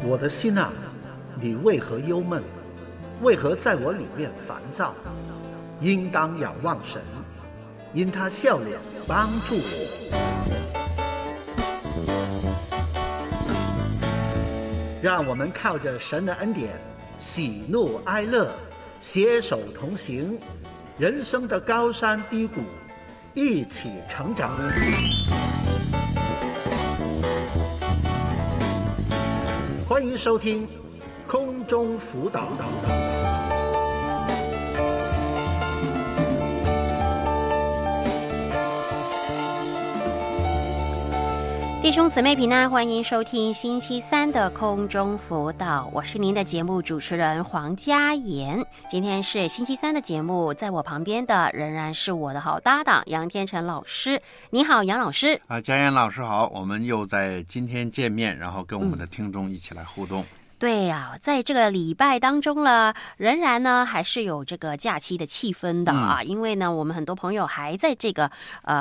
我的心啊，你为何忧闷？为何在我里面烦躁？应当仰望神，因他笑脸帮助我。让我们靠着神的恩典，喜怒哀乐，携手同行，人生的高山低谷，一起成长。欢迎收听空中辅导。 弟兄姊妹平安，欢迎收听星期三的空中辅导，我是您的节目主持人黄嘉妍。今天是星期三的节目，在我旁边的仍然是我的好搭档杨天成老师。你好，杨老师。 嘉妍老师好，我们又在今天见面，然后跟我们的听众一起来互动。 对呀，在这个礼拜当中呢，仍然呢还是有这个假期的气氛的啊，因为呢我们很多朋友还在这个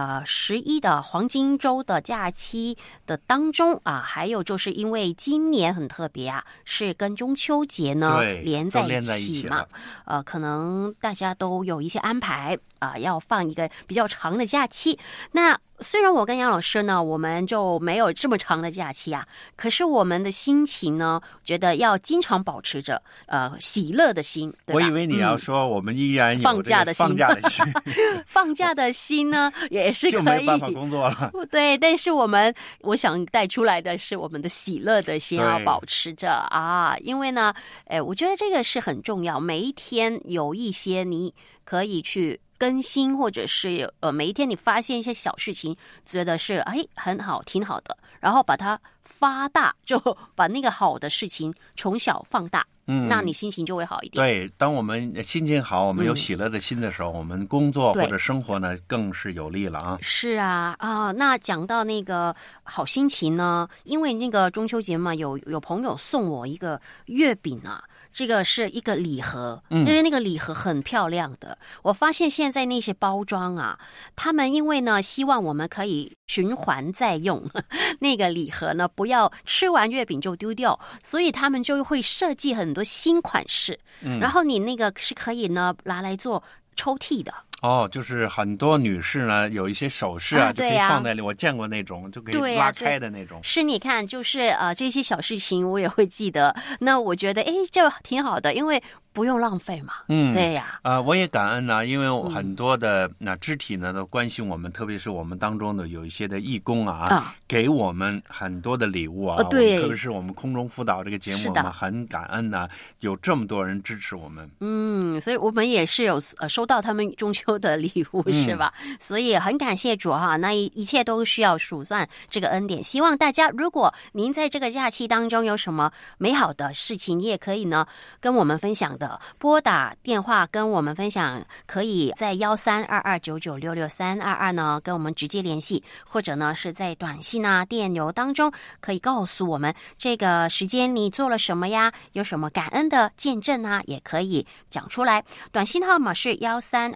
11的黄金周的假期的当中啊，还有就是因为今年很特别啊，是跟中秋节呢连在一起嘛，可能大家都有一些安排要放一个比较长的假期。那虽然我跟杨老师呢，我们就没有这么长的假期啊，可是我们的心情呢，觉得要经常保持着喜乐的心，对吧？ 我以为你要说我们依然有放假的心，放假的心呢也是可以， 就没办法工作了。 对，但是我想带出来的是我们的喜乐的心要保持着啊，因为呢，我觉得这个是很重要。每一天有一些你可以去更新，或者是每一天你发现一些小事情，觉得是很好挺好的，然后把它发大，就把那个好的事情从小放大，那你心情就会好一点。 对，当我们心情好，我们有喜乐的心的时候，我们工作或者生活呢更是有利了啊。 是啊，那讲到那个好心情呢，因为那个中秋节嘛，有朋友送我一个月饼啊。这个是一个礼盒，因为那个礼盒很漂亮的。我发现现在那些包装啊，他们因为呢希望我们可以循环再用，那个礼盒呢不要吃完月饼就丢掉，所以他们就会设计很多新款式，然后你那个是可以呢拿来做抽屉的。 就是很多女士呢有一些首饰就可以放在里，我见过那种就可以拉开的那种。 是，你看，就是这些小事情我也会记得。那我觉得这挺好的，因为不用浪费嘛。对呀。 我也感恩呢，因为很多的肢体呢都关心我们，特别是我们当中的有一些的义工给我们很多的礼物对，特别是我们空中辅导这个节目，我们很感恩呢，有这么多人支持我们。 所以我们也是有收到他们中秋的礼物，是吧？所以很感谢主哈，那一切都需要数算这个恩典。希望大家，如果您在这个假期当中有什么美好的事情，你也可以呢跟我们分享的，拨打电话跟我们分享，可以在132299662322呢跟我们直接联系，或者呢是在短信电邮当中可以告诉我们这个时间你做了什么呀，有什么感恩的见证也可以讲出来。短信号码是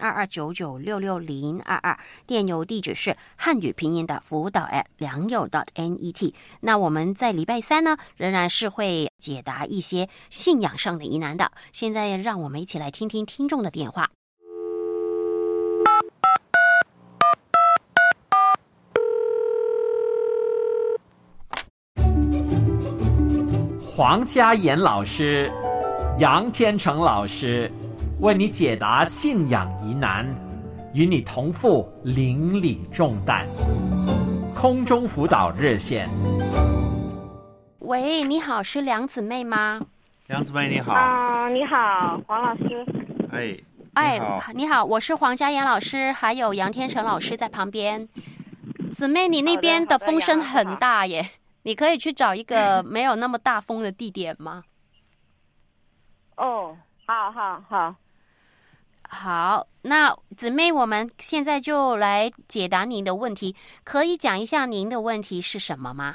132299660022，电邮地址是汉语拼音的辅导@良友.net。那我们在礼拜三呢仍然是会解答一些信仰上的疑难的。现在让我们一起来听听听众的电话。 黄嘉妍老师、杨天成老师为你解答信仰疑难，与你同负邻里重担。空中辅导热线。 喂，你好，是梁姊妹吗？ 梁姊妹你好。 你好，黄老师。 你好，我是黄嘉妍老师，还有杨天成老师在旁边。姊妹，你那边的风声很大耶，你可以去找一个没有那么大风的地点吗？好，那姊妹，我们现在就来解答您的问题，可以讲一下您的问题是什么吗？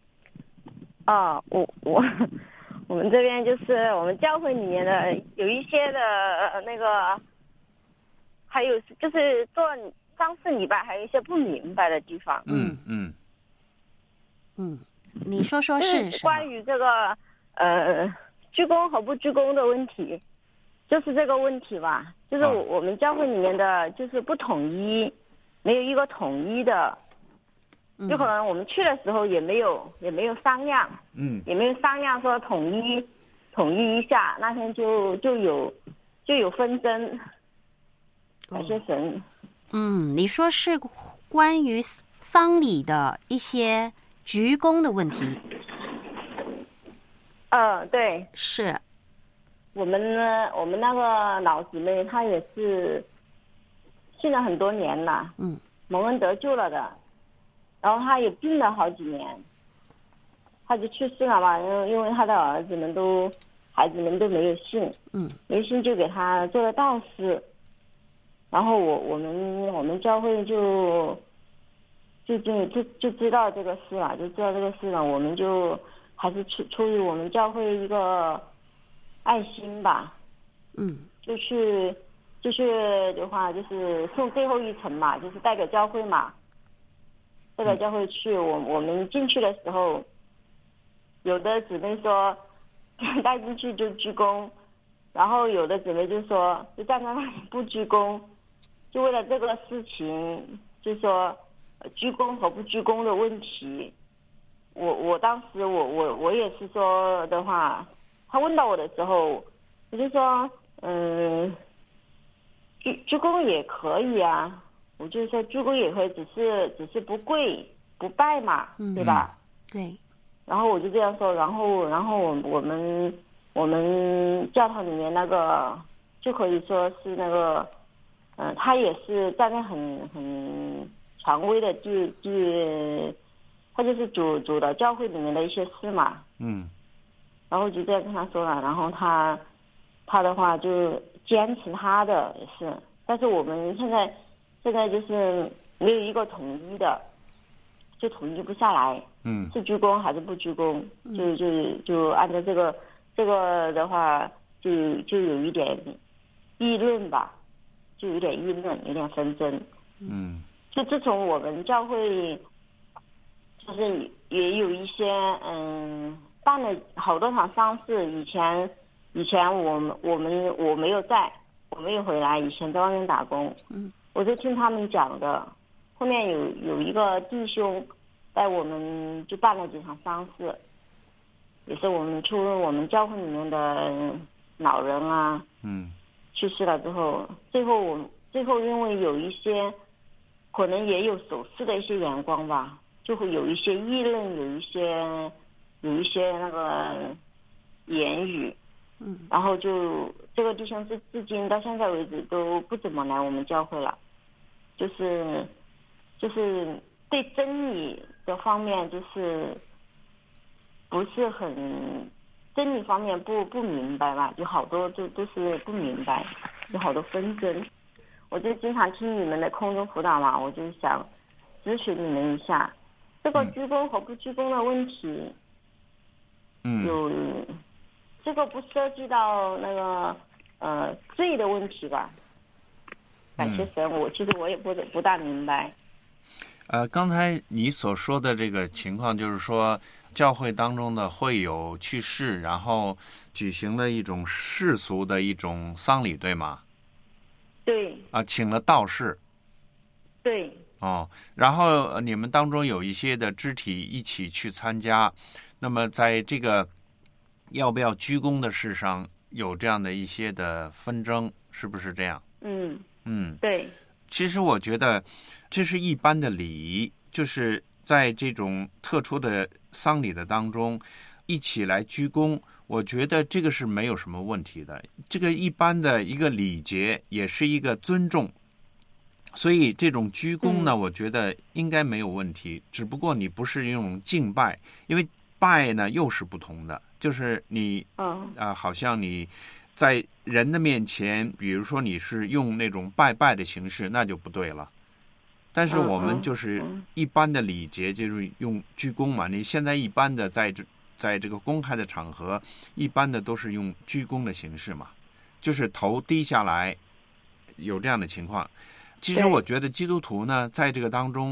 我们这边就是我们教会里面的有一些的那个，还有就是做丧事礼拜还有一些不明白的地方。 你说说是关于这个鞠躬和不鞠躬的问题，就是这个问题吧，就是我们教会里面的就是不统一，没有一个统一的，就可能我们去的时候也没有商量，也没有商量说统一一下，那天就有纷争，感谢神。 你说是关于丧礼的一些鞠躬的问题。 对， 是我们那个老姊妹她也是信了很多年了，蒙恩得救了的，然后她也病了好几年，她就去世了嘛，因为她的孩子们都没有信，没信就给她做了道士，然后我们教会就知道这个事了，我们就还是出于我们教会一个爱心吧，就去的话就是送最后一程嘛，就是代表教会嘛，代表教会去。我们进去的时候，有的姊妹说带进去就鞠躬，然后有的姊妹就说就站在那里不鞠躬，就为了这个事情，就说鞠躬和不鞠躬的问题。我当时我也是说的话，他问到我的时候，我就说鞠躬也可以啊，我就说鞠躬也可以，只是不跪不拜嘛，对吧？ 对。 然后我就这样说，然后我们教堂里面那个就可以说是那个他也是站在很权威的他就是主的教会里面的一些事嘛，然后就这样跟他说了，然后他的话就坚持他的也是，但是我们现在就是没有一个统一的，就统一不下来，是鞠躬还是不鞠躬，就按照这个的话就有一点议论吧，就有点议论，有点纷争，就自从我们教会就是也有一些办了好多场丧事，以前我没有在，我没有回来，以前在外面打工，我就听他们讲的，后面有一个弟兄带我们就办了几场丧事，也是我们出我们教会里面的老人啊，去世了之后，最后因为有一些可能也有手势的一些眼光吧，就会有一些议论，有一些那个言语，然后就这个弟兄至今到现在为止都不怎么来我们教会了，就是对真理的方面就是不是很真理方面不明白吧，有好多都是不明白，有好多纷争。我就经常听你们的空中辅导嘛，我就想咨询你们一下这个鞠躬和不鞠躬的问题，有这个不涉及到那个罪的问题吧？感谢神，其实我也不大明白。 刚才你所说的这个情况，就是说教会当中的会有去世，然后举行了一种世俗的一种丧礼，对吗？ 对。 请了道士。 对。 然后你们当中有一些的肢体一起去参加，那么在这个要不要鞠躬的事上有这样的一些的纷争，是不是这样？ 对。 其实我觉得这是一般的礼仪，就是在这种特殊的丧礼的当中一起来鞠躬，我觉得这个是没有什么问题的，这个一般的一个礼节，也是一个尊重，所以这种鞠躬呢，我觉得应该没有问题，只不过你不是用敬拜，因为拜呢又是不同的，就是你好像你在人的面前，比如说你是用那种拜拜的形式，那就不对了。但是我们就是一般的礼节，就是用鞠躬嘛。你现在一般的在这个公开的场合，一般的都是用鞠躬的形式嘛，就是头低下来，有这样的情况。其实我觉得基督徒呢，在这个当中，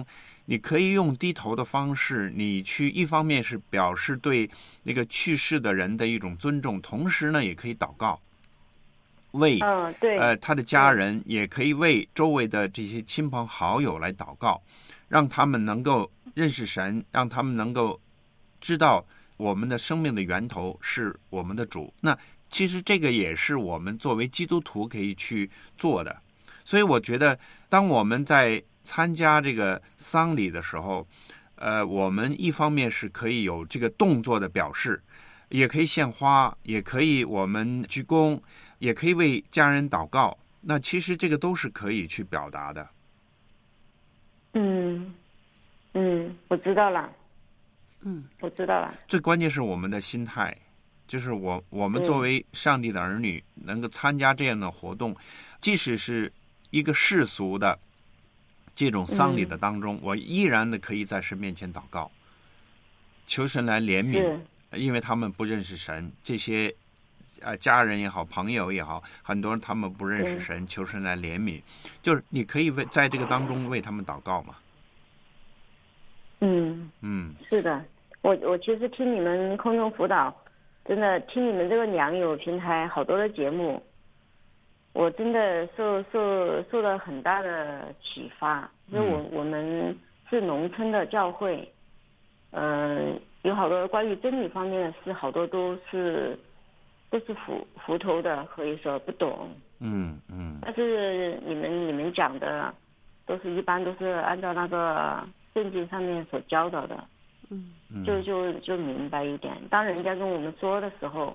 你可以用低头的方式，你去一方面是表示对那个去世的人的一种尊重，同时呢也可以祷告，为他的家人，也可以为周围的这些亲朋好友来祷告，让他们能够认识神，让他们能够知道我们的生命的源头是我们的主。那其实这个也是我们作为基督徒可以去做的。所以我觉得当我们在参加这个丧礼的时候，我们一方面是可以有这个动作的表示，也可以献花，也可以我们鞠躬，也可以为家人祷告，那其实这个都是可以去表达的。 我知道了。我知道了。 最关键是我们的心态，就是我们作为上帝的儿女，能够参加这样的活动，即使是一个世俗的这种丧礼的当中，我依然的可以在神面前祷告，求神来怜悯，因为他们不认识神，这些家人也好，朋友也好，很多人他们不认识神，求神来怜悯，就是你可以在这个当中为他们祷告嘛。 是的，我其实听你们空中辅导，真的听你们这个良友平台好多的节目，我真的受了很大的启发。因为我们是农村的教会，有好多关于真理方面的事，好多都是糊涂的，可以说不懂。但是你们讲的一般都是按照那个圣经上面所教导的，就明白一点。当人家跟我说的时候，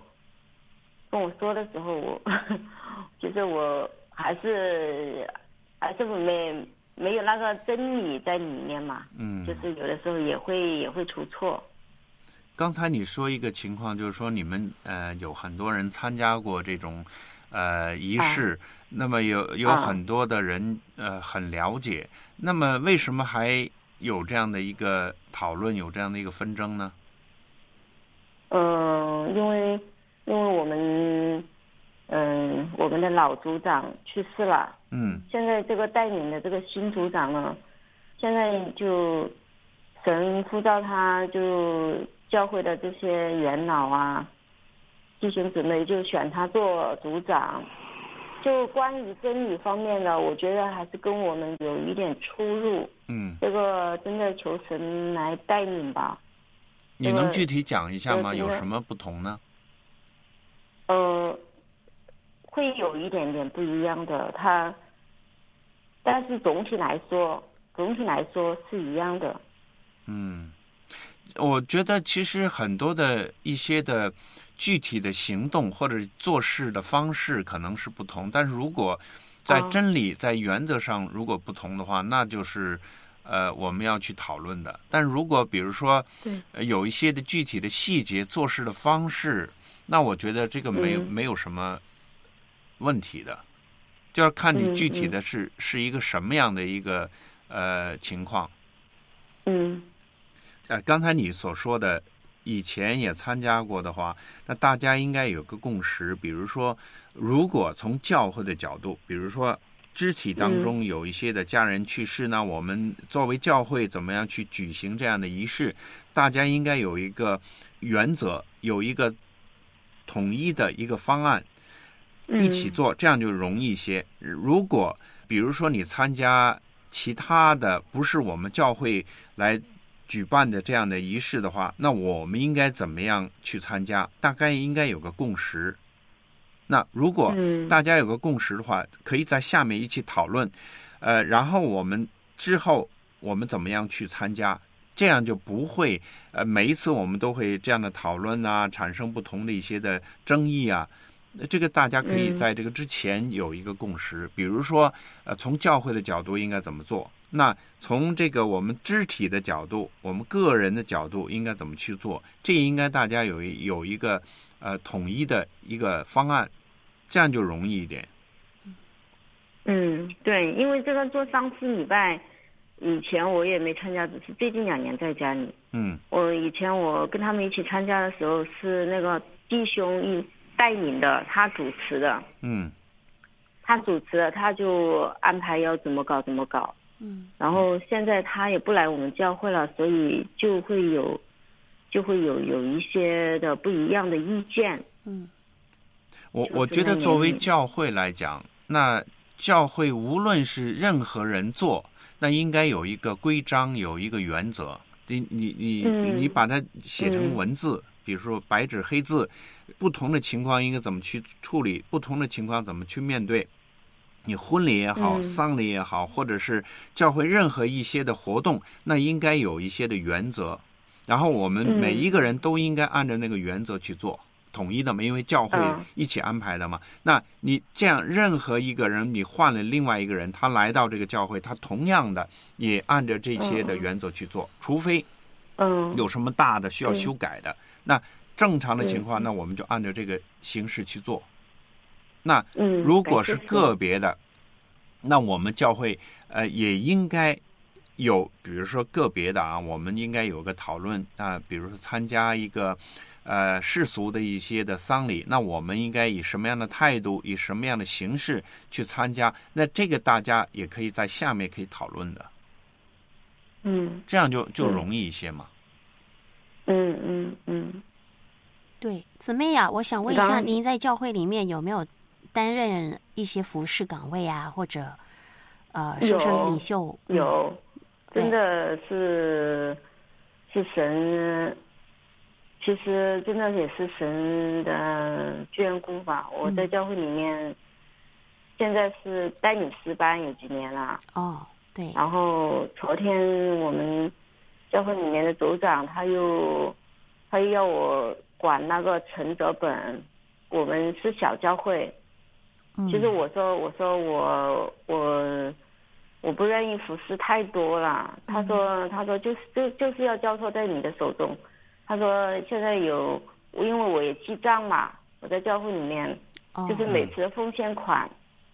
我其实我还是没有那个真理在里面嘛。就是有的时候也会出错。 刚才你说一个情况，就是说你们有很多人参加过这种仪式，那么有很多的人很了解，那么为什么还有这样的一个讨论，有这样的一个纷争呢？ 因为我们的老组长去世了，现在这个带领的这个新组长呢，现在就神呼召他，就教会的这些元老啊、弟兄姊妹就选他做组长。就关于真理方面的，我觉得还是跟我们有一点出入。这个真的求神来带领吧。 你能具体讲一下吗？有什么不同呢？ 会有一点点不一样的，但是总体来说是一样的。 我觉得其实很多的一些的具体的行动或者做事的方式可能是不同，但是如果在真理在原则上如果不同的话，那就是我们要去讨论的。但如果比如说有一些的具体的细节做事的方式，那我觉得这个没有什么问题的，就要看你具体的是一个什么样的一个情况。刚才你所说的以前也参加过的话，那大家应该有个共识，比如说如果从教会的角度，比如说肢体当中有一些的家人去世呢，我们作为教会怎么样去举行这样的仪式，大家应该有一个原则，有一个统一的一个方案一起做，这样就容易一些。如果比如说你参加其他的不是我们教会来举办的这样的仪式的话，那我们应该怎么样去参加？大概应该有个共识。那如果大家有个共识的话，可以在下面一起讨论，然后我们之后我们怎么样去参加，这样就不会每一次我们都会这样的讨论啊，产生不同的一些的争议啊。这个大家可以在这个之前有一个共识，比如说从教会的角度应该怎么做，那从这个我们肢体的角度，我们个人的角度应该怎么去做，这应该大家有一个统一的一个方案，这样就容易一点。 对，因为这个做丧事礼拜以前我也没参加，只是最近2年在家里。以前我跟他们一起参加的时候是那个弟兄带领的，他主持的。他主持的，他就安排要怎么搞怎么搞。 然后现在他也不来我们教会了，所以就会有一些的不一样的意见。 我觉得作为教会来讲，那教会无论是任何人做，那应该有一个规章，有一个原则。你把它写成文字，比如说白纸黑字，不同的情况应该怎么去处理，不同的情况怎么去面对。你婚礼也好，丧礼也好，或者是教会任何一些的活动，那应该有一些的原则，然后我们每一个人都应该按照那个原则去做，统一的嘛，因为教会一起安排的嘛。那你这样任何一个人，你换了另外一个人，他来到这个教会，他同样的也按照这些的原则去做，除非有什么大的需要修改的，那正常的情况，那我们就按照这个形式去做。那如果是个别的，那我们教会也应该有，比如说个别的啊，我们应该有个讨论啊，比如说参加一个世俗的一些的丧礼，那我们应该以什么样的态度，以什么样的形式去参加？那这个大家也可以在下面可以讨论的。这样就容易一些嘛。 对，姊妹呀，我想问一下，您在教会里面有没有担任一些服事岗位啊，或者圣生领袖？ 有，真的是神，其实真的也是神的眷顾吧。我在教会里面，现在是带领诗班有几年了。 对。 然后昨天我们教会里面的组长他又要我管那个存折本，我们是小教会。其实我说我不愿意服侍太多了。他说就是要交托在你的手中。他说现在因为我也记账嘛，我在教会里面就是每次的奉献款，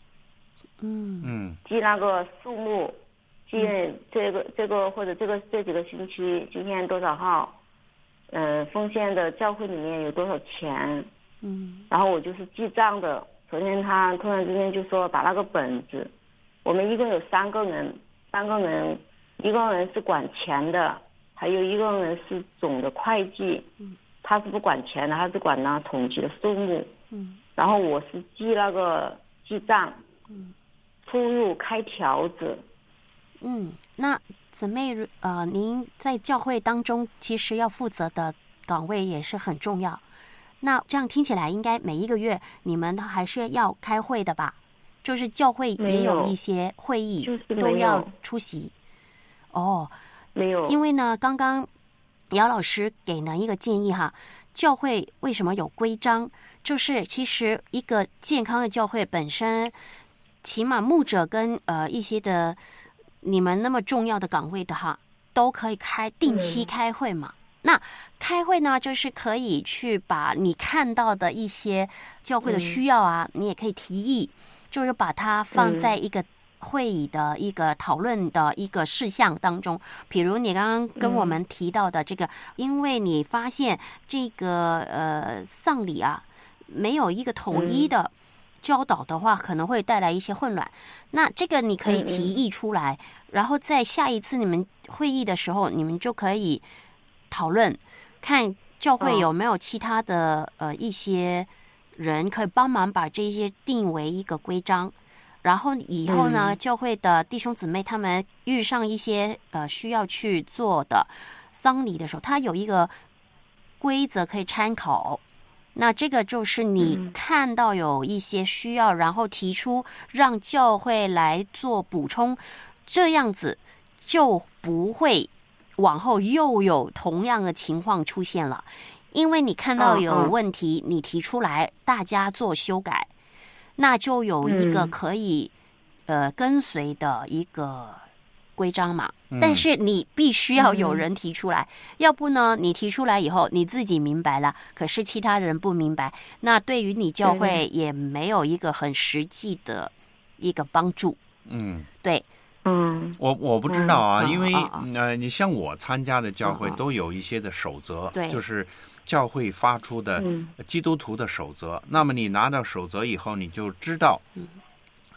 记那个数目，记这个或者这几个星期今天多少号，奉献的教会里面有多少钱，然后我就是记账的。昨天他突然之间就说把那个本子，我们一共有3个人，一个人是管钱的，还有一个人是总的会计，他是不管钱的，他是管那统计的数目，然后我是记账，出入开条子。 那姊妹您在教会当中其实要负责的岗位也是很重要。那这样听起来，应该每一个月你们还是要开会的吧？就是教会也有一些会议都要出席。 没有。 因为呢，刚刚姚老师给了一个建议哈，教会为什么有规章？就是其实一个健康的教会本身，起码牧者跟一些的你们那么重要的岗位的哈，都可以定期开会嘛。那开会呢，就是可以去把你看到的一些教会的需要啊，你也可以提议，就是把它放在一个会议的一个讨论的一个事项当中。比如你刚刚跟我们提到的这个，因为你发现这个丧礼啊没有一个统一的教导的话，可能会带来一些混乱。那这个你可以提议出来，然后在下一次你们会议的时候，你们就可以讨论，看教会有没有其他的一些人可以帮忙把这些定为一个规章。然后以后呢，教会的弟兄姊妹他们遇上一些需要去做的丧礼的时候，他有一个规则可以参考。那这个就是你看到有一些需要，然后提出让教会来做补充，这样子就不会往后又有同样的情况出现了。因为你看到有问题，你提出来，大家做修改，那就有一个可以跟随的一个规章嘛。但是你必须要有人提出来，要不呢你提出来以后你自己明白了，可是其他人不明白，那对于你教会也没有一个很实际的一个帮助。对。 我不知道啊，因为你像我参加的教会都有一些的守则，就是教会发出的基督徒的守则。那么你拿到守则以后，你就知道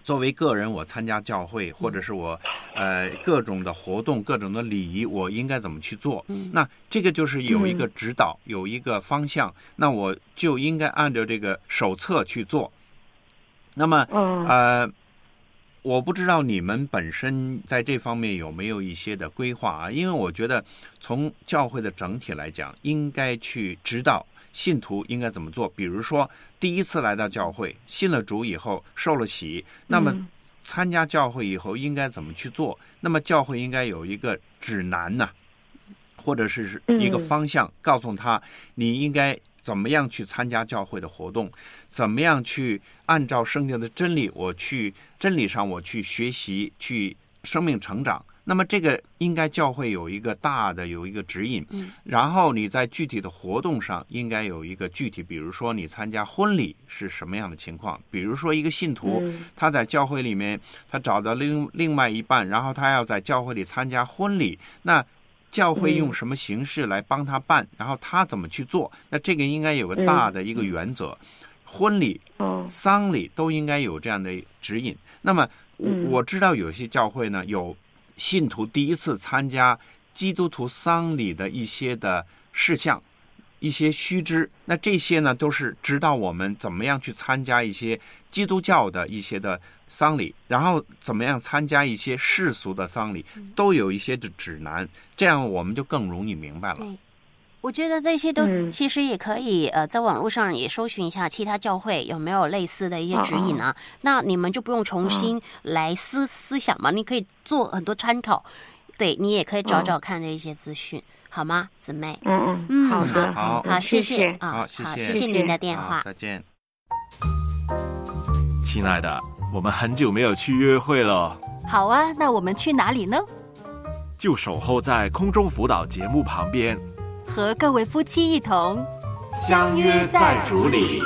作为个人，我参加教会，或者是我各种的活动、各种的礼仪，我应该怎么去做？那这个就是有一个指导，有一个方向，那我就应该按照这个手册去做。那么我不知道你们本身在这方面有没有一些的规划啊？因为我觉得从教会的整体来讲，应该去指导信徒应该怎么做。比如说第一次来到教会，信了主以后受了洗，那么参加教会以后应该怎么去做？那么教会应该有一个指南呢，或者是一个方向，告诉他你应该怎么样去参加教会的活动，怎么样去按照圣经的真理，我去真理上我去学习，去生命成长。那么这个应该教会有一个大的有一个指引，然后你在具体的活动上应该有一个具体，比如说你参加婚礼是什么样的情况，比如说一个信徒他在教会里面他找到另外一半，然后他要在教会里参加婚礼，那教会用什么形式来帮他办，然后他怎么去做，那这个应该有个大的一个原则，婚礼丧礼都应该有这样的指引。那么我知道有些教会呢，有信徒第一次参加基督徒丧礼的一些的事项，一些须知，那这些呢都是指导我们怎么样去参加一些基督教的一些的丧礼，然后怎么样参加一些世俗的丧礼，都有一些的指南，这样我们就更容易明白了。 对，我觉得这些都其实也可以在网络上也搜寻一下其他教会有没有类似的一些指引啊，那你们就不用重新来思想嘛，你可以做很多参考，对，你也可以找找看这一些资讯，好吗，姊妹？ 好的， 好，谢谢啊， 好，谢谢您的电话， 再见。 亲爱的，我们很久没有去约会了。 好啊，那我们去哪里呢？ 就守候在空中辅导节目旁边， 和各位夫妻一同相约在主里。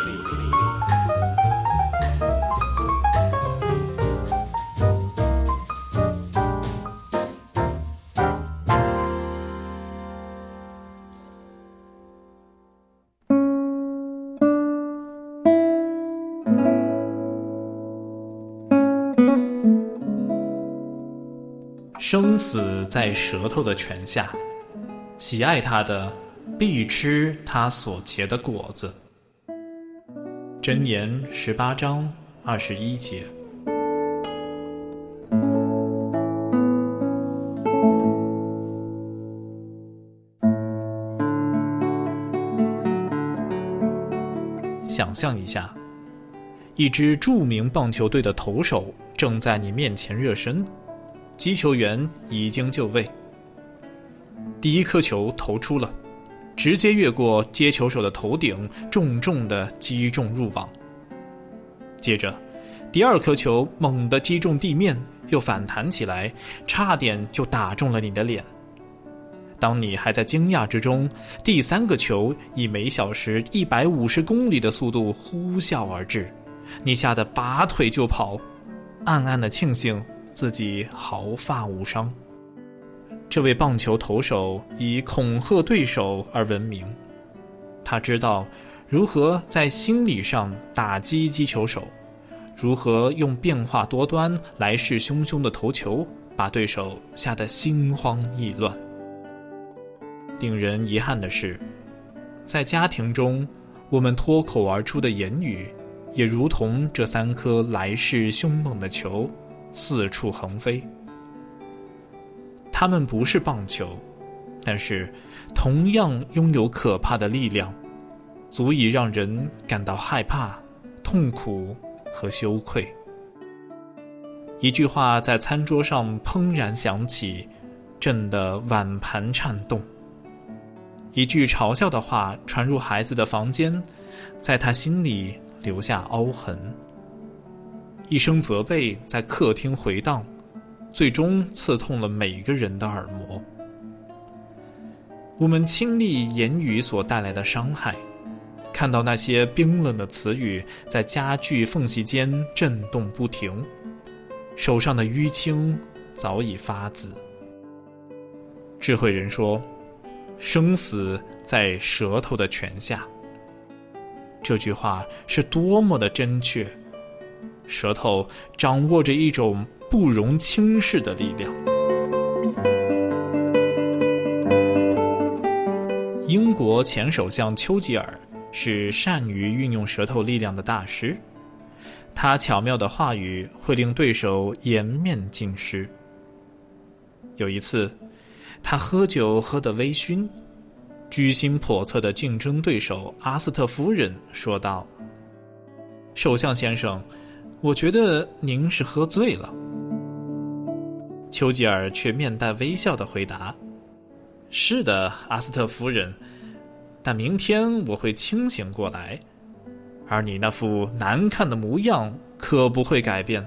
生死在舌头的泉下，喜爱它的必吃它所结的果子。箴言18章21节。想象一下，一支著名棒球队的投手正在你面前热身，击球员已经就位，第一颗球投出了，直接越过接球手的头顶，重重地击中入网。接着第二颗球猛地击中地面，又反弹起来，差点就打中了你的脸。当你还在惊讶之中，第三个球以每小时150公里的速度呼啸而至，你吓得拔腿就跑，暗暗地庆幸自己毫发无伤。这位棒球投手以恐吓对手而闻名，他知道如何在心理上打击击球手，如何用变化多端、来势汹汹的投球把对手吓得心慌意乱。令人遗憾的是，在家庭中，我们脱口而出的言语也如同这3颗来势凶猛的球，四处横飞。它们不是棒球，但是同样拥有可怕的力量，足以让人感到害怕、痛苦和羞愧。一句话在餐桌上怦然响起，震得碗盘颤动。一句嘲笑的话传入孩子的房间，在他心里留下凹痕。一声责备在客厅回荡，最终刺痛了每个人的耳膜。我们亲历言语所带来的伤害，看到那些冰冷的词语在家具缝隙间震动不停，手上的淤青早已发紫。智慧人说，生死在舌头的泉下。这句话是多么的真确， 舌头掌握着一种不容轻视的力量。英国前首相丘吉尔是善于运用舌头力量的大师，他巧妙的话语会令对手颜面尽失。有一次，他喝酒喝得微醺，居心叵测的竞争对手阿斯特夫人说道：“首相先生，我觉得您是喝醉了。”丘吉尔却面带微笑地回答：“是的，阿斯特夫人，但明天我会清醒过来，而你那副难看的模样可不会改变。”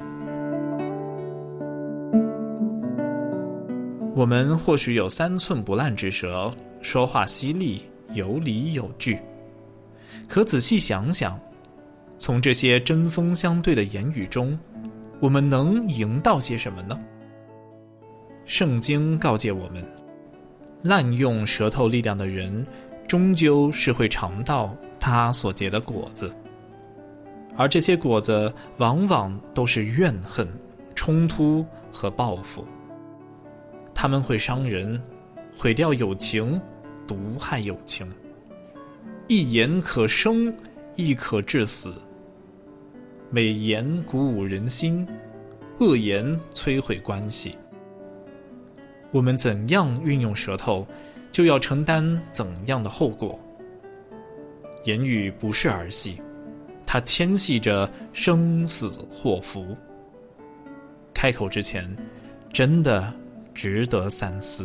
我们或许有3寸不烂之舌，说话犀利，有理有据。可仔细想想，从这些针锋相对的言语中，我们能赢到些什么呢？圣经告诫我们，滥用舌头力量的人，终究是会尝到他所结的果子，而这些果子往往都是怨恨、冲突和报复。他们会伤人，毁掉友情，毒害友情。一言可生，亦可致死。美言鼓舞人心，恶言摧毁关系。我们怎样运用舌头，就要承担怎样的后果。言语不是儿戏，它牵系着生死祸福。开口之前，真的值得三思。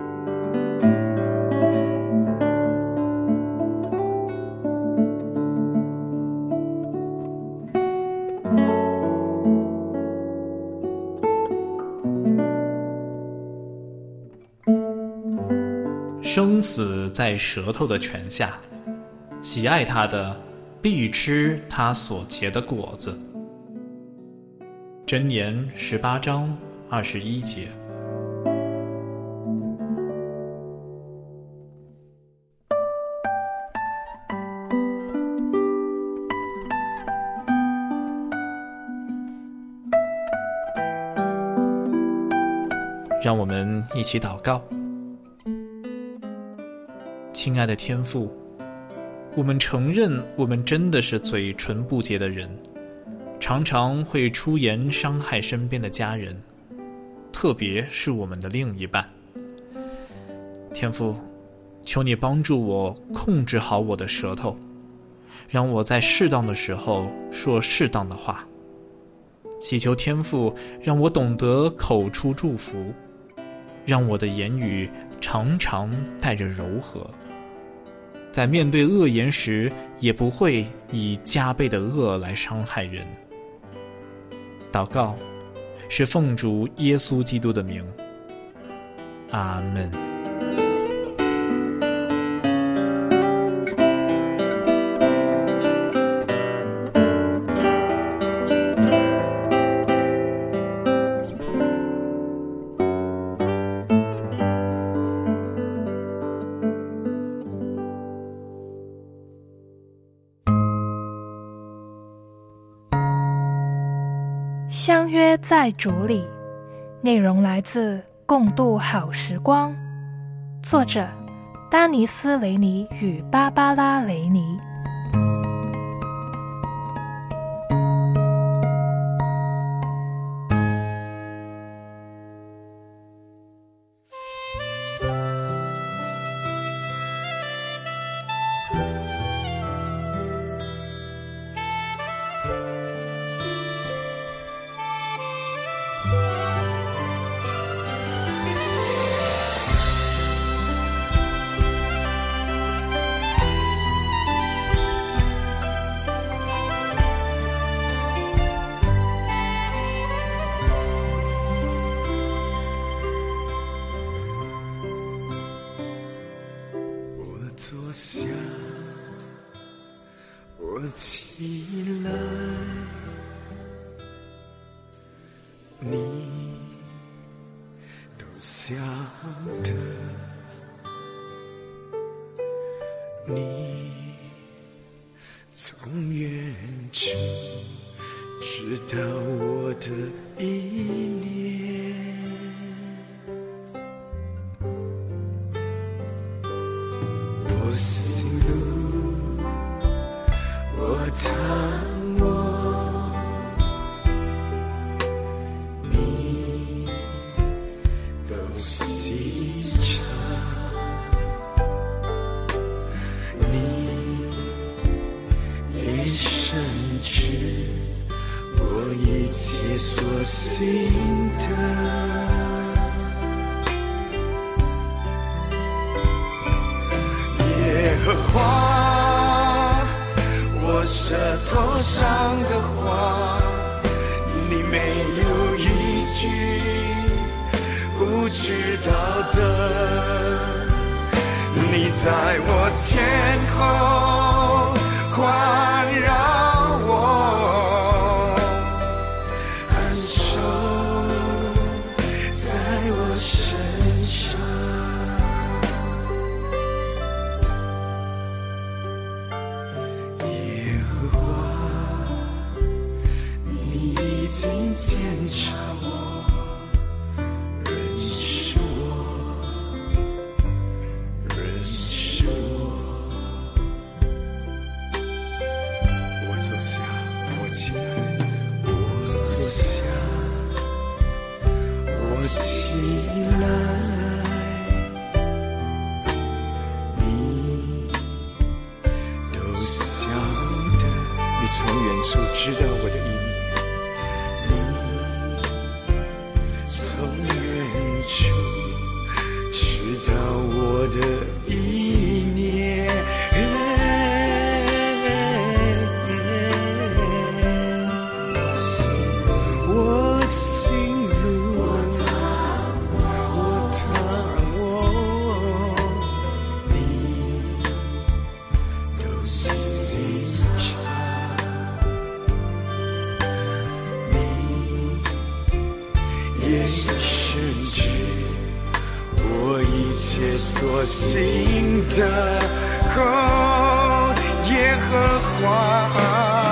生死在舌头的权下，喜爱它的，必吃它所结的果子。箴言18章21节。让我们一起祷告。亲爱的天父，我们承认我们真的是嘴唇不洁的人，常常会出言伤害身边的家人，特别是我们的另一半。天父，求你帮助我控制好我的舌头，让我在适当的时候说适当的话。祈求天父让我懂得口出祝福，让我的言语常常带着柔和，在面对恶言时也不会以加倍的恶来伤害人。祷告是奉主耶稣基督的名，阿们。 相约在主里，内容来自《共度好时光》，作者丹尼斯·雷尼与芭芭拉·雷尼。 坐下，我起来，你都晓得，你从远处知道我的意念，我行路，我躺卧，你都细察，你一生知我一切所行的。耶和华，我舌头上的话，你没有一句不知道的。你在我天后环绕我，安守在我身上。耶和华，你已经检查我，认识我，认识我。我坐下，我起来，我坐下，我起来。你都晓得，你从远处知道我的意念，你从远处知道我的意念。我行路，我躺卧，你都细察，你也深知我一切所行的。哦，耶和华，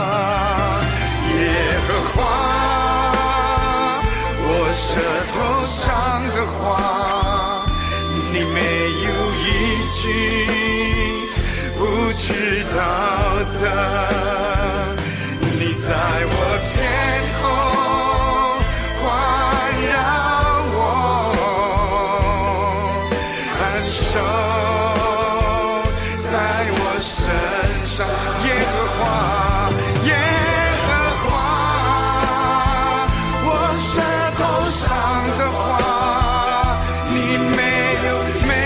耶和华，我舌头上的话，你没有一句不知道的。你在我天后环绕我，安守在我身上。耶和华，耶和华，我舌头上的话，你没有，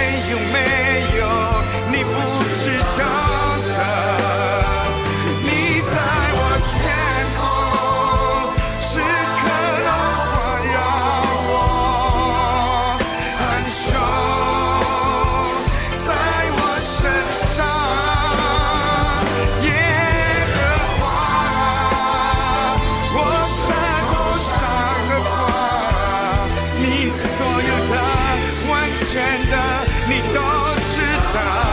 你不知道的。你在我天后时刻都环绕我，安守在我身上。耶和华，我舌头上的话，你所有的完全的你都知道。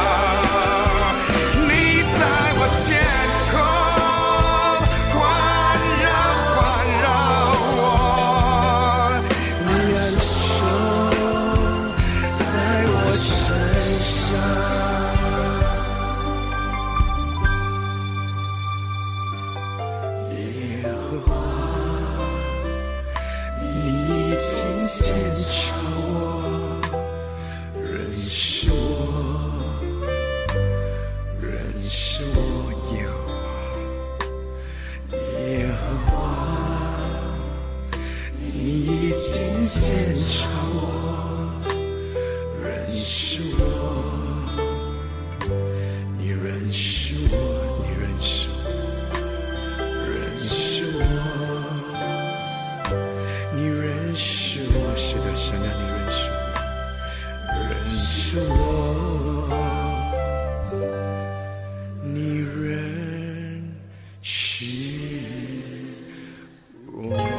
你在我天空环绕我，你安守在我身上。耶和华，你已经检查我，认识我，认识我。耶和华，你已经检查我，认识我，你认识我，你认识我，认识我，你认识我。是的，神啊，你认识我，认识我，你认识我。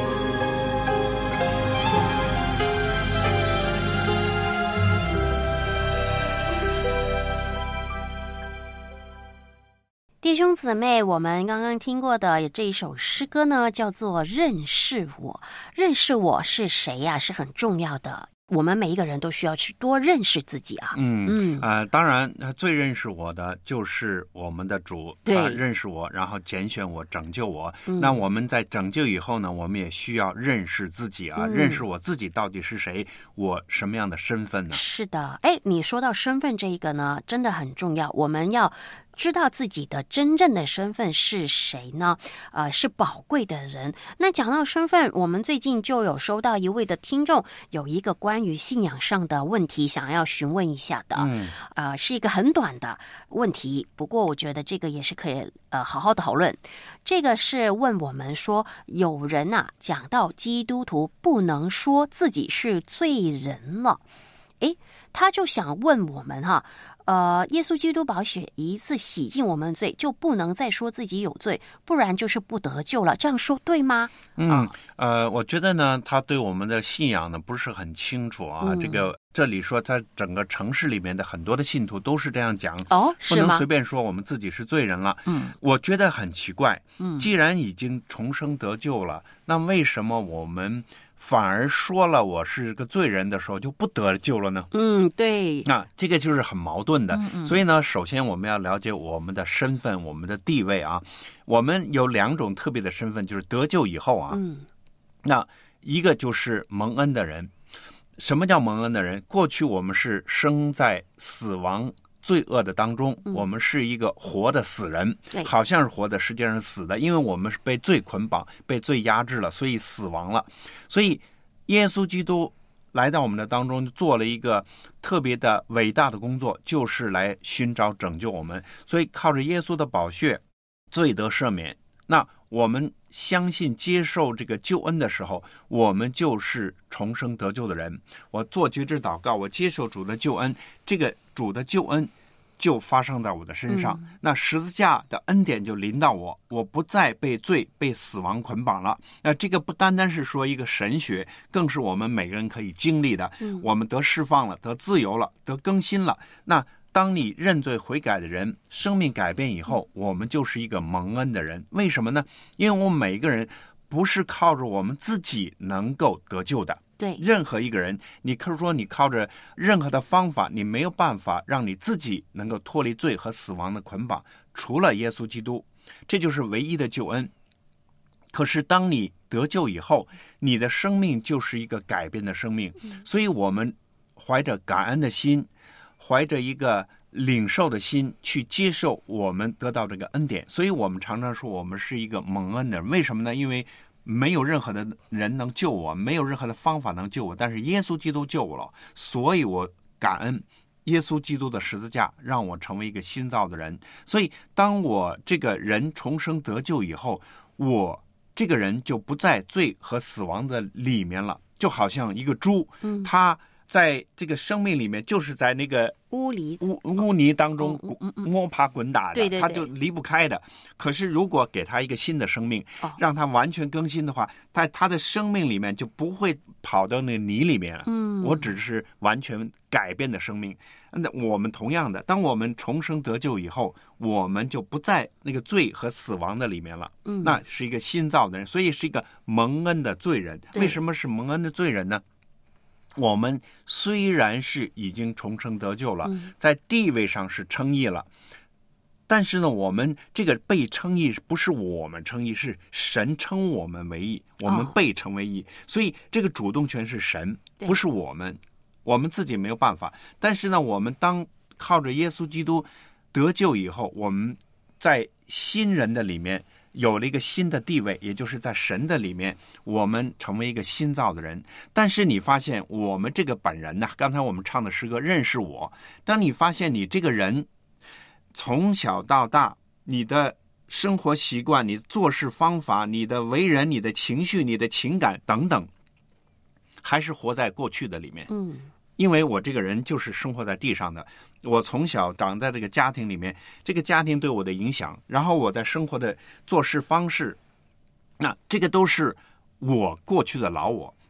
弟兄姊妹，我们刚刚听过的这一首诗歌呢，叫做《认识我》。认识我是谁呀？是很重要的。我们每一个人都需要去多认识自己啊。 当然最认识我的就是我们的主，他认识我，然后拣选我，拯救我。那我们在拯救以后呢，我们也需要认识自己啊，认识我自己到底是谁，我什么样的身份呢？ 是的，你说到身份这一个呢，真的很重要。我们要知道自己的真正的身份是谁呢？是宝贵的人。那讲到身份，我们最近就有收到一位的听众有一个关于信仰上的问题想要询问一下的。是一个很短的问题，不过我觉得这个也是可以好好的讨论。这个是问我们说，有人讲到基督徒不能说自己是罪人了，他就想问我们耶稣基督宝血一次洗净我们罪，就不能再说自己有罪，不然就是不得救了，这样说对吗？ 我觉得呢，他对我们的信仰呢不是很清楚啊。这里说他整个城市里面的很多的信徒都是这样讲，不能随便说我们自己是罪人了。我觉得很奇怪，既然已经重生得救了，那为什么我们反而说了我是个罪人的时候就不得救了呢？ 对。 那这个就是很矛盾的。所以呢，首先我们要了解我们的身份，我们的地位啊。我们有两种特别的身份，就是得救以后啊，那一个就是蒙恩的人。什么叫蒙恩的人？过去我们是生在死亡罪恶的当中，我们是一个活的死人，好像是活的，实际上是死的，因为我们是被罪捆绑，被罪压制了，所以死亡了。所以耶稣基督来到我们的当中，做了一个特别的伟大的工作，就是来寻找拯救我们。所以靠着耶稣的宝血，罪得赦免。那我们相信接受这个救恩的时候，我们就是重生得救的人。我做觉知祷告，我接受主的救恩，这个主的救恩就发生在我的身上，那十字架的恩典就临到我，我不再被罪被死亡捆绑了。那这个不单单是说一个神学，更是我们每个人可以经历的。我们得释放了，得自由了，得更新了。那当你认罪悔改的人，生命改变以后，我们就是一个蒙恩的人。为什么呢？因为我们每一个人不是靠着我们自己能够得救的。 对， 任何一个人，你可以说你靠着任何的方法，你没有办法让你自己能够脱离罪和死亡的捆绑，除了耶稣基督，这就是唯一的救恩。可是当你得救以后，你的生命就是一个改变的生命，所以我们怀着感恩的心，怀着一个领受的心去接受我们得到这个恩典。所以我们常常说我们是一个蒙恩的人。为什么呢？因为没有任何的人能救我，没有任何的方法能救我，但是耶稣基督救我了，所以我感恩耶稣基督的十字架，让我成为一个新造的人。所以当我这个人重生得救以后，我这个人就不在罪和死亡的里面了，就好像一个猪，他在这个生命里面就是在那个污泥当中摸爬滚打的，他就离不开的。可是如果给他一个新的生命，让他完全更新的话，他的生命里面就不会跑到那个泥里面了。我只是完全改变的生命。那我们同样的，当我们重生得救以后，我们就不在那个罪和死亡的里面了。那是一个新造的人，所以是一个蒙恩的罪人。为什么是蒙恩的罪人呢？我们虽然是已经重生得救了，在地位上是称义了，但是呢，我们这个被称义不是我们称义，是神称我们为义，我们被称为义。所以这个主动权是神，不是我们自己没有办法。但是呢，我们当靠着耶稣基督得救以后，我们在新人的里面有了一个新的地位，也就是在神的里面，我们成为一个新造的人。但是你发现我们这个本人呢，刚才我们唱的诗歌认识我，当你发现你这个人从小到大，你的生活习惯，你的做事方法，你的为人，你的情绪，你的情感等等，还是活在过去的里面。因为我这个人就是生活在地上的，我从小长在这个家庭里面，这个家庭对我的影响，然后我在生活的做事方式，那这个都是我过去的老我。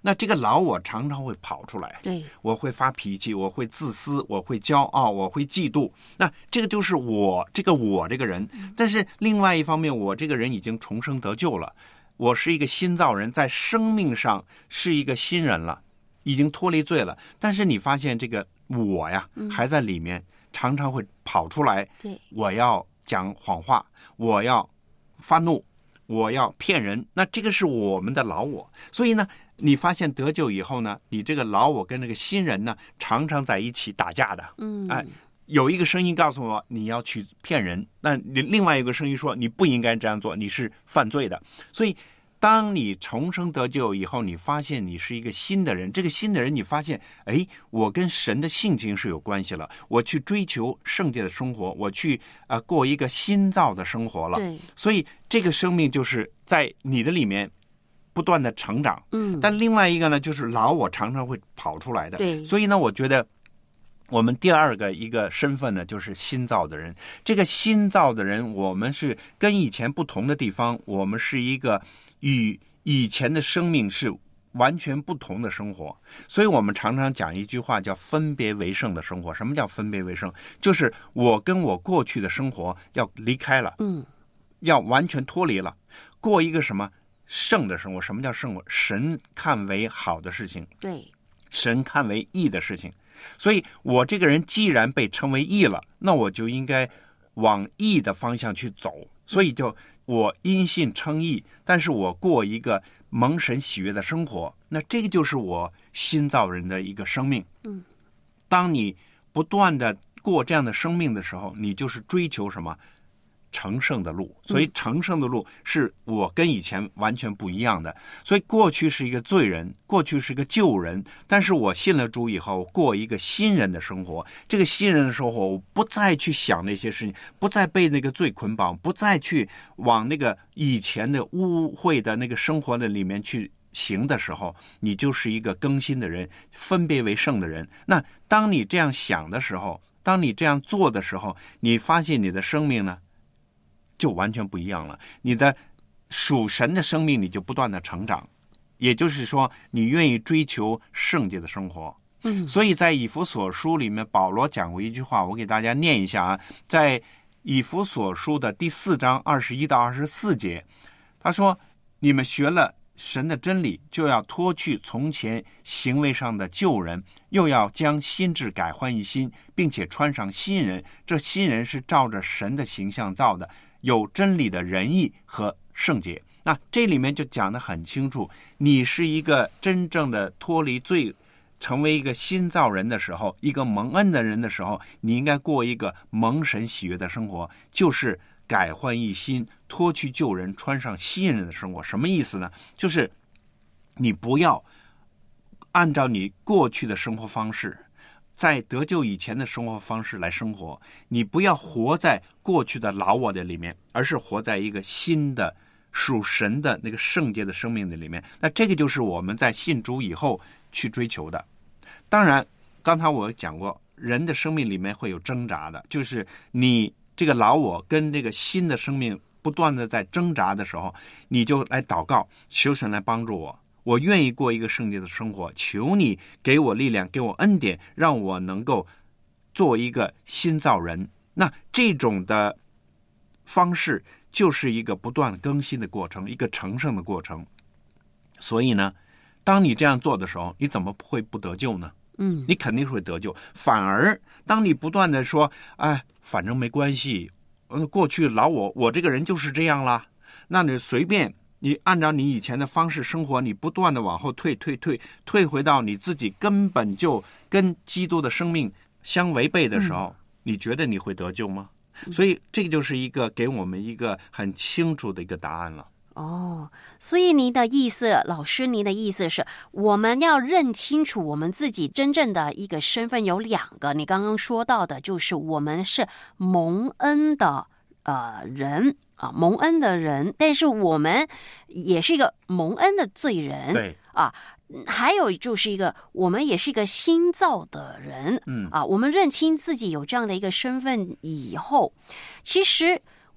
那这个老我常常会跑出来， 对， 我会发脾气，我会自私，我会骄傲，我会嫉妒。那这个就是我这个人。但是另外一方面，我这个人已经重生得救了，我是一个新造人，在生命上是一个新人了，已经脱离罪了。但是你发现这个我呀，还在里面，常常会跑出来。 对， 我要讲谎话，我要发怒，我要骗人。那这个是我们的老我。所以呢，你发现得救以后呢，你这个老我跟这个新人呢，常常在一起打架的。有一个声音告诉我你要去骗人，那另外一个声音说你不应该这样做，你是犯罪的。所以当你重生得救以后，你发现你是一个新的人，这个新的人你发现，我跟神的性情是有关系了，我去追求圣洁的生活，我去过一个新造的生活了。 对， 所以这个生命就是在你的里面不断的成长。但另外一个呢，就是老我常常会跑出来的。 对， 所以呢，我觉得我们第二个一个身份呢，就是新造的人。这个新造的人，我们是跟以前不同的地方，我们是一个与以前的生命是完全不同的生活。所以我们常常讲一句话叫分别为圣的生活。什么叫分别为圣？就是我跟我过去的生活要离开了，要完全脱离了，过一个什么圣的生活。什么叫圣活？神看为好的事情， 对， 神看为义的事情。所以我这个人既然被称为义了，那我就应该往义的方向去走。所以就我因信称义，但是我过一个蒙神喜悦的生活，那这个就是我新造人的一个生命。当你不断的过这样的生命的时候，你就是追求什么？成圣的路。所以成圣的路是我跟以前完全不一样的。所以过去是一个罪人，过去是一个旧人，但是我信了主以后，过一个新人的生活。这个新人的生活，我不再去想那些事情，不再被那个罪捆绑，不再去往那个以前的污秽的那个生活的里面去行的时候，你就是一个更新的人，分别为圣的人。那当你这样想的时候，当你这样做的时候，你发现你的生命呢就完全不一样了。你的属神的生命你就不断的成长，也就是说你愿意追求圣洁的生活。所以在以弗所书里面，保罗讲过一句话，我给大家念一下啊。在以弗所书的第4章21到24节，他说，你们学了神的真理，就要脱去从前行为上的旧人，又要将心志改换一新，并且穿上新人。这新人是照着神的形象造的，有真理的仁义和圣洁。那这里面就讲得很清楚，你是一个真正的脱离罪，成为一个新造人的时候，一个蒙恩的人的时候，你应该过一个蒙神喜悦的生活，就是改换一新，脱去旧人，穿上新人的生活。什么意思呢？就是你不要按照你过去的生活方式，在得救以前的生活方式来生活，你不要活在过去的老我的里面，而是活在一个新的属神的那个圣洁的生命的里面。那这个就是我们在信主以后去追求的。当然刚才我讲过，人的生命里面会有挣扎的，就是你这个老我跟这个新的生命不断的在挣扎的时候，你就来祷告，求神来帮助我，我愿意过一个圣洁的生活，求你给我力量，给我恩典，让我能够做一个新造人。那这种的方式就是一个不断更新的过程，一个成圣的过程。所以呢，当你这样做的时候，你怎么会不得救呢？你肯定会得救。反而当你不断的说，反正没关系，过去老我这个人就是这样啦，那你随便你按照你以前的方式生活，你不断的往后退回到你自己根本就跟基督的生命相违背的时候，你觉得你会得救吗？所以这个就是一个给我们一个很清楚的一个答案了。 所以您的意思，老师，您的意思是我们要认清楚我们自己真正的一个身份有2个。你刚刚说到的就是我们是蒙恩的人啊，蒙恩的人，但是我们也是一个蒙恩的罪人。 对啊，还有就是我们也是一个新造的人。我们认清自己有这样的一个身份以后，其实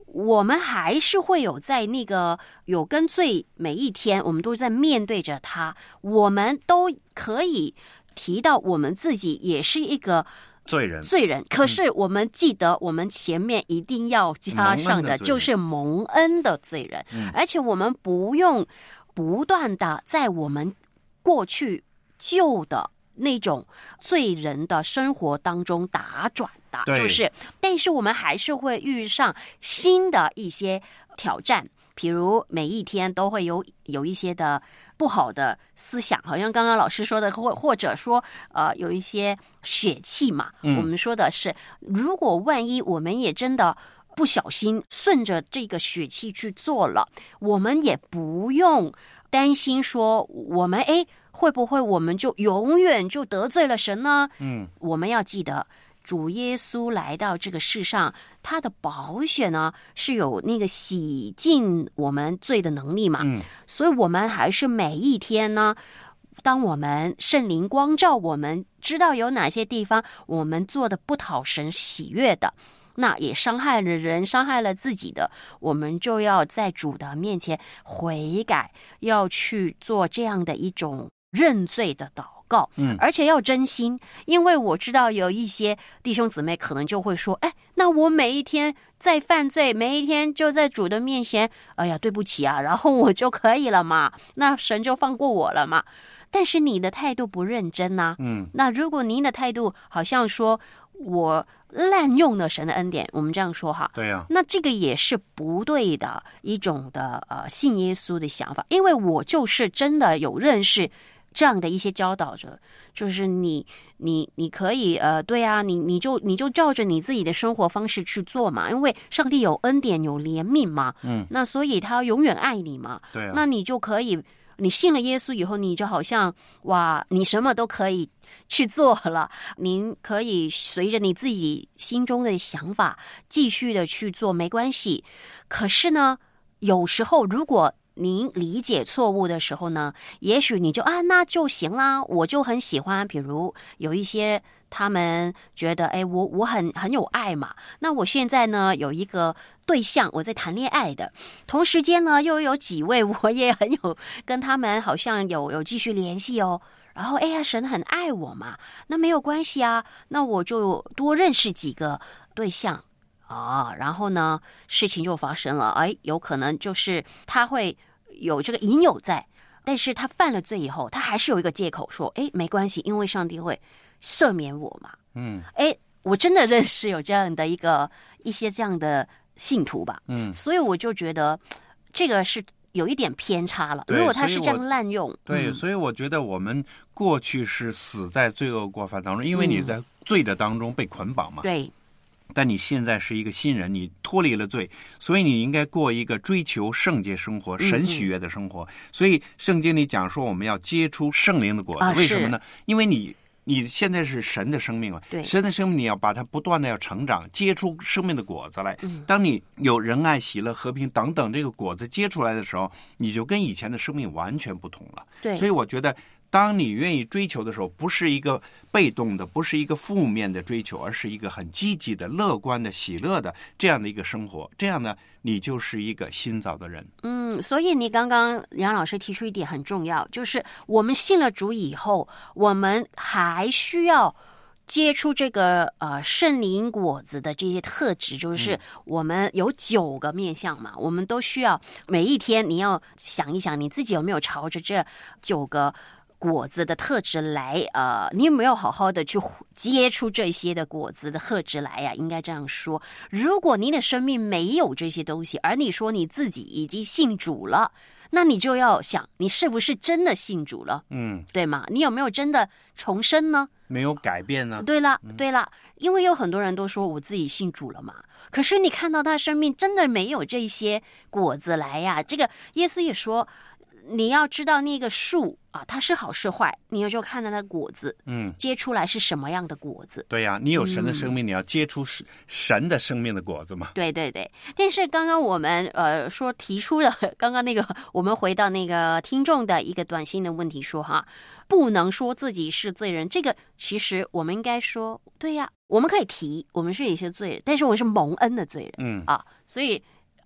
我们还是会有在那个有跟罪，每一天我们都在面对着它，我们都可以提到我们自己也是一个罪人，可是我们记得我们前面一定要加上的就是蒙恩的罪人，而且我们不用不断的在我们过去旧的那种罪人的生活当中打转的，就是但是我们还是会遇上新的一些挑战，比如每一天都会有一些的不好的思想，好像刚刚老师说的，或者说有一些血气嘛，我们说的是如果万一我们也真的不小心顺着这个血气去做了，我们也不用担心说我们会不会我们就永远就得罪了神呢？我们要记得主耶稣来到这个世上，他的宝血呢是有那个洗净我们罪的能力嘛，所以我们还是每一天呢，当我们圣灵光照我们，知道有哪些地方我们做的不讨神喜悦的，那也伤害了人，伤害了自己的，我们就要在主的面前悔改，要去做这样的一种认罪的祷告，而且要真心，因为我知道有一些弟兄姊妹可能就会说，那我每一天在犯罪，每一天就在主的面前，哎呀，对不起啊，然后我就可以了嘛，那神就放过我了嘛。但是你的态度不认真啊，那如果您的态度好像说我滥用了神的恩典，我们这样说哈， 对呀， 那这个也是不对的一种的信耶稣的想法，因为我就是真的有认识这样的一些教导者，就是你可以对啊，你就照着你自己的生活方式去做嘛，因为上帝有恩典有怜悯嘛，那所以他永远爱你嘛， 对啊， 那你就可以，你信了耶稣以后，你就好像哇，你什么都可以去做了，您可以随着你自己心中的想法继续的去做，没关系。可是呢，有时候如果您理解错误的时候呢，也许你就那就行啦，我就很喜欢，比如有一些他们觉得我很有爱嘛，那我现在呢有一个对象，我在谈恋爱的，同时间呢又有几位我也很有跟他们好像有继续联系哦，然后神很爱我嘛，那没有关系啊，那我就多认识几个对象然后呢事情就发生了，有可能就是他会有这个引诱在，但是他犯了罪以后，他还是有一个借口说没关系，因为上帝会赦免我嘛。我真的认识有这样的一些这样的信徒吧。所以我就觉得这个是有一点偏差了。如果他是这样滥用， 对，所以我觉得我们过去是死在罪恶过犯当中，因为你在罪的当中被捆绑嘛。 对。 但你现在是一个新人，你脱离了罪，所以你应该过一个追求圣洁生活、神喜悦的生活。所以圣经里讲说我们要结出圣灵的果子，为什么呢？因为你现在是神的生命了，神的生命你要把它不断的要成长，结出生命的果子来。当你有仁爱、喜乐、和平等等这个果子结出来的时候，你就跟以前的生命完全不同了。 对， 所以我觉得当你愿意追求的时候，不是一个被动的，不是一个负面的追求，而是一个很积极的、乐观的、喜乐的这样的一个生活。这样呢，你就是一个新造的人。 所以你刚刚杨老师提出一点很重要，就是我们信了主以后，我们还需要接触这个圣灵果子的这些特质，就是我们有9个面向嘛，我们都需要每一天你要想一想你自己有没有朝着这9个果子的特质来，你有没有好好的去接触这些的果子的特质来呀？应该这样说，如果你的生命没有这些东西，而你说你自己已经信主了，那你就要想你是不是真的信主了，对吗？你有没有真的重生呢？ 没有改变呢？ 对了，因为有很多人都说我自己信主了嘛，可是你看到他生命真的没有这些果子来呀。这个耶稣也说，你要知道那个树它是好是坏，你就看到它果子，结出来是什么样的果子。 对呀，你有神的生命，你要结出神的生命的果子嘛。 对。但是刚刚我们说提出的，刚刚那个我们回到那个听众的一个短信的问题说不能说自己是罪人，这个其实我们应该说，对呀，我们可以提我们是一些罪人，但是我们是蒙恩的罪人，所以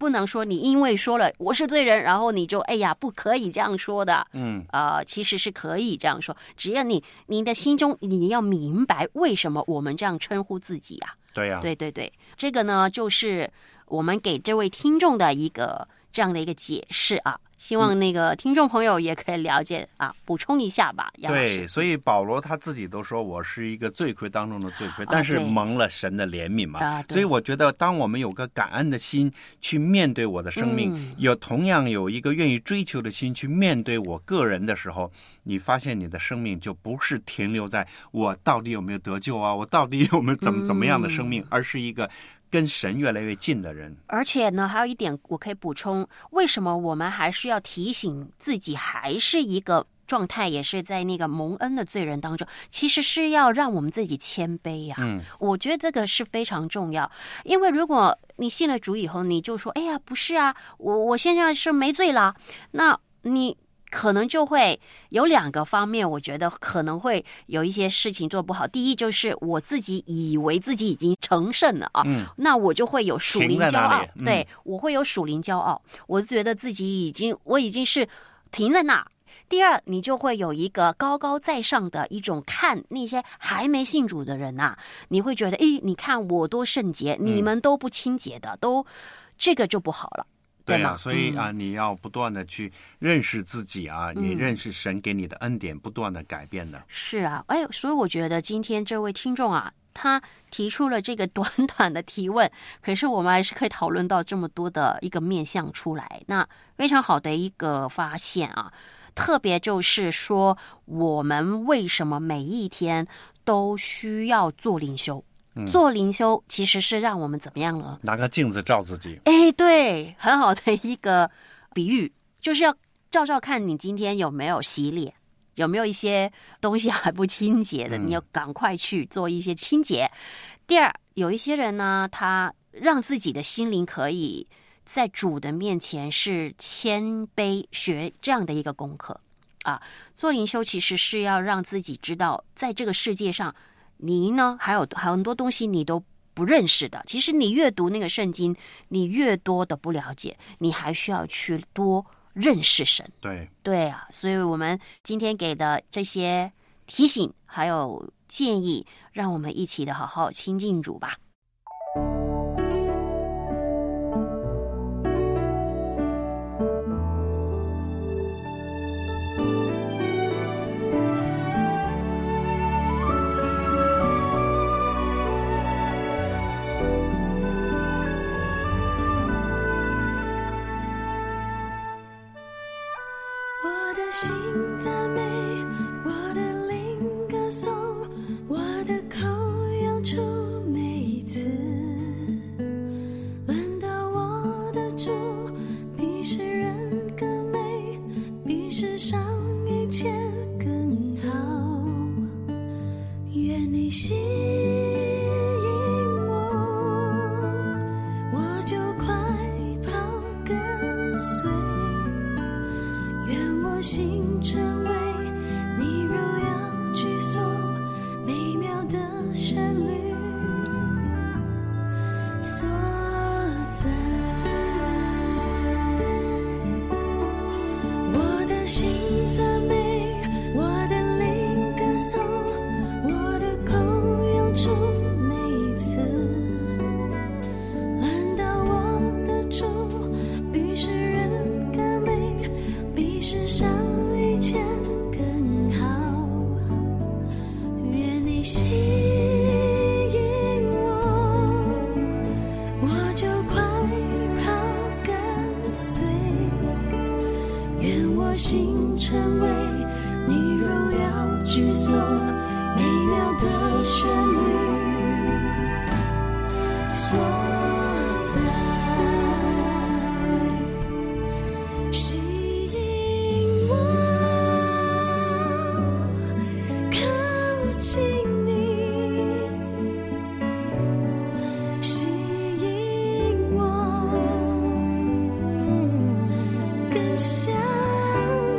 不能说你因为说了我是罪人，然后你就哎呀不可以这样说的。其实是可以这样说，只要你的心中你要明白为什么我们这样称呼自己啊。 对呀， 对，这个呢就是我们给这位听众的一个这样的一个解释啊。希望那个听众朋友也可以了解啊，补充一下吧。 对，所以保罗他自己都说我是一个罪魁当中的罪魁，但是蒙了神的怜悯嘛。所以我觉得当我们有个感恩的心去面对我的生命，同样有一个愿意追求的心去面对我个人的时候，你发现你的生命就不是停留在我到底有没有得救啊，我到底有没有怎么样的生命，而是一个跟神越来越近的人。 而且呢，还有一点我可以补充，为什么我们还是要提醒自己还是一个状态，也是在那个蒙恩的罪人当中，其实是要让我们自己谦卑呀。我觉得这个是非常重要，因为如果你信了主以后，你就说哎呀不是啊，我现在是没罪了，那你可能就会有两个方面，我觉得可能会有一些事情做不好。第一就是我自己以为自己已经成圣了啊，那我就会有属灵骄傲，对，我会有属灵骄傲，我觉得自己我已经是停在那。第二，你就会有一个高高在上的一种看那些还没信主的人啊，你会觉得你看我多圣洁，你们都不清洁的，这个就不好了。 对啊，所以你要不断的去认识自己啊，也认识神给你的恩典，不断的改变的。 是啊，所以我觉得今天这位听众啊，他提出了这个短短的提问，可是我们还是可以讨论到这么多的一个面向出来，那非常好的一个发现啊。特别就是说，我们为什么每一天都需要做灵修？做灵修其实是让我们怎么样呢？ 拿个镜子照自己。 对，很好的一个比喻，就是要照看你今天有没有洗脸，有没有一些东西还不清洁的，你要赶快去做一些清洁。第二，有一些人呢，他让自己的心灵可以在主的面前是谦卑，学这样的一个功课啊。做灵修其实是要让自己知道，在这个世界上你呢还有很多东西你都不认识的。其实你越读那个圣经，你越多的不了解，你还需要去多认识神。对啊，所以我们今天给的这些提醒还有建议，让我们一起的好好亲近主吧。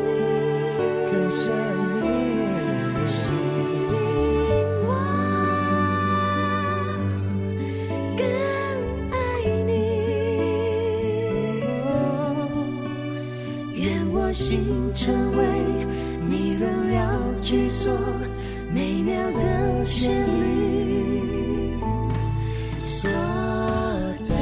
更像你，吸引我。 心成为你荣耀居所，美妙的旋律所在。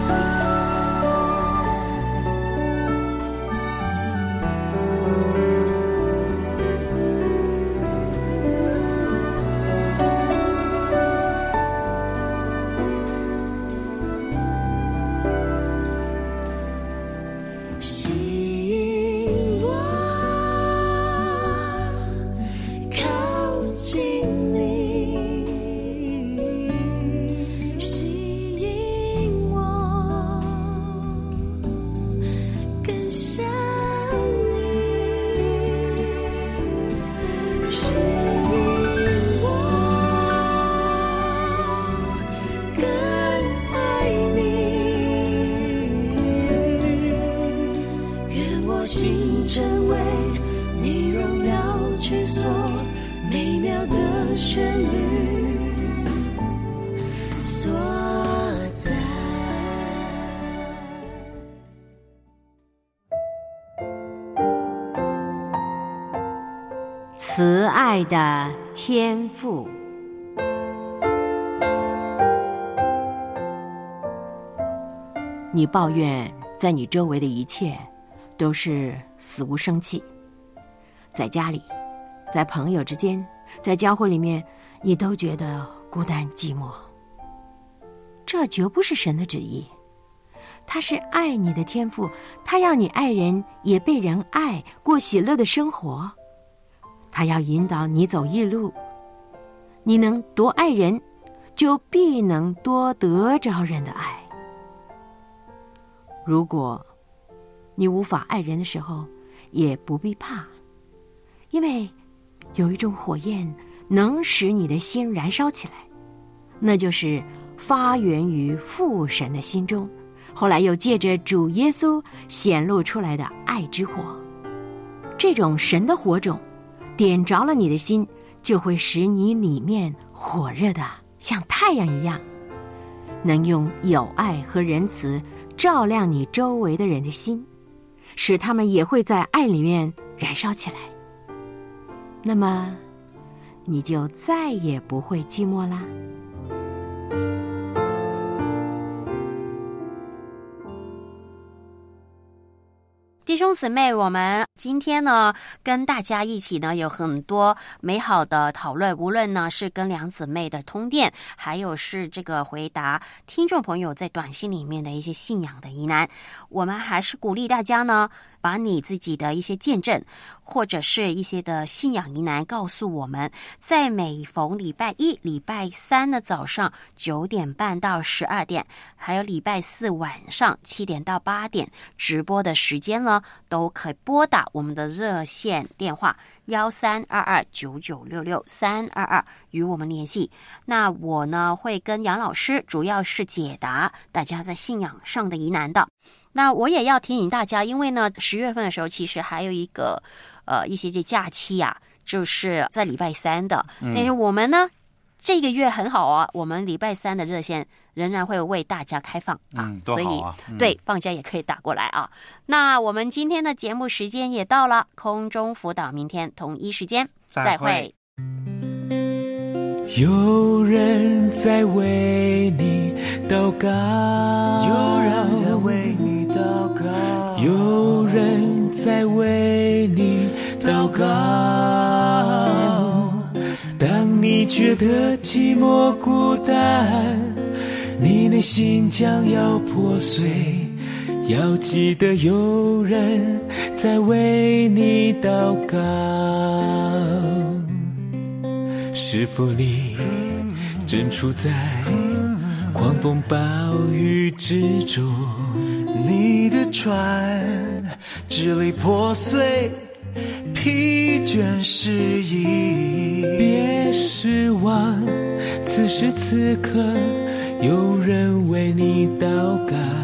心成为你荣耀居所，美妙的旋律所在。 慈爱的天父，你抱怨在你周围的一切都是死无生气，在家里，在朋友之间，在教会里面，你都觉得孤单寂寞。这绝不是神的旨意，他是爱你的天父，他要你爱人也被人爱，过喜乐的生活。他要引导你走义路，你能多爱人，就必能多得着人的爱。如果你无法爱人的时候，也不必怕，因为有一种火焰能使你的心燃烧起来，那就是发源于父神的心中，后来又借着主耶稣显露出来的爱之火。这种神的火种点着了你的心，就会使你里面火热的像太阳一样，能用友爱和仁慈照亮你周围的人的心，使他们也会在爱里面燃烧起来。那么你就再也不会寂寞啦。弟兄姊妹，我们今天呢跟大家一起呢有很多美好的讨论，无论呢是跟两姊妹的通电，还有是这个回答听众朋友在短信里面的一些信仰的疑难。我们还是鼓励大家呢把你自己的一些见证或者是一些的信仰疑难告诉我们，在每逢礼拜一、礼拜三的早上9点半到12点，还有礼拜四晚上7点到8点直播的时间呢，都可以拨打我们的热线电话13229966，322与我们联系。那我呢会跟杨老师主要是解答大家在信仰上的疑难的。那我也要提醒大家，因为呢10月份的时候其实还有一个一些假期啊，就是在礼拜三的，但是我们呢这个月很好啊，我们礼拜三的热线仍然会为大家开放啊， 多好啊， 所以对放假也可以打过来啊。那我们今天的节目时间也到了，空中辅导明天同一时间再会。 有人在为你祷告，有人在为你祷告，有人在为你祷告。当你觉得寂寞孤单，你内心将要破碎，要记得有人在为你祷告。是否你正处在狂风暴雨之中，你的船支离破碎，疲倦失意，别失望，此时此刻有人为你祷告。